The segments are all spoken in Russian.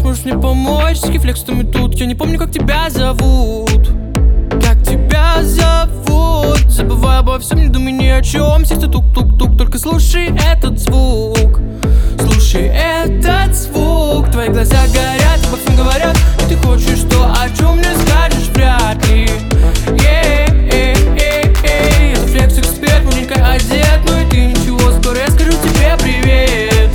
можешь мне помочь? С флексами тут, я не помню, как тебя зовут. Как тебя зовут? Забывай обо всем, не думай ни о чем. Сердце тук-тук-тук, только слушай этот звук. Слушай этот звук. Твои глаза горят, обо всем говорят. И ты хочешь то, о чем мне скажешь вряд ли. Я флекс-эксперт, модненько одет. Ну и ты ничего, скоро я скажу тебе привет.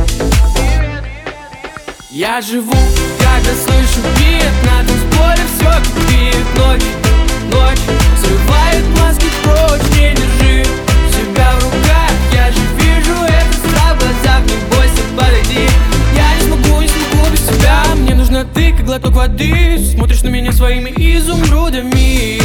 Я живу, когда слышу бит. На танцполе все кипит. Ночь, срывает маски прочь. Не держи себя в руках. Я же вижу этот страх в глазах. Не бойся, подойди. Я не смогу без тебя. Мне нужна ты, как глоток воды. Смотришь на меня своими изумрудами.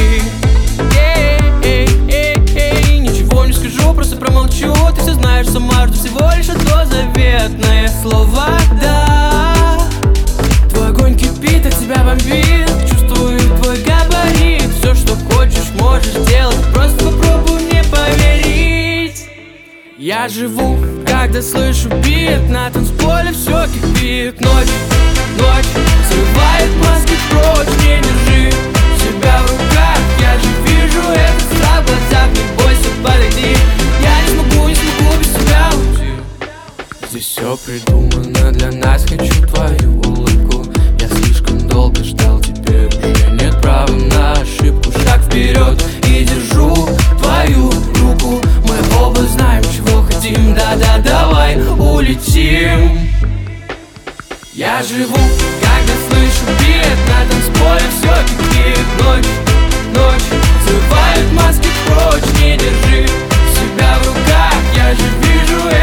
Ничего не скажу, просто промолчу. Ты все знаешь сама, что всего лишь одно заветное слово «да». Твой огонь кипит, от тебя бомбит. Чувствую твой габарит. Все, что хочешь, можешь делать. Просто попробуй мне поверить. Я живу, когда слышу бит. На танцполе все кипит. Ночь, срывает маски прочь. Не держи себя в руках. Я же вижу этот страх в глазах. Не бойся, подойди. Я не смогу без тебя уйти. Здесь все придумано для нас. Хочу твою улыбку. Я слишком долго ждал, теперь уже нет права на ошибку. Шаг вперед и держу твою руку. Мы оба знаем, чего хотим. Да-да, давай улетим. Я живу, когда слышу бит. На танцполе все кипит. Ночь, срывает маски прочь. Не держи себя в руках. Я же вижу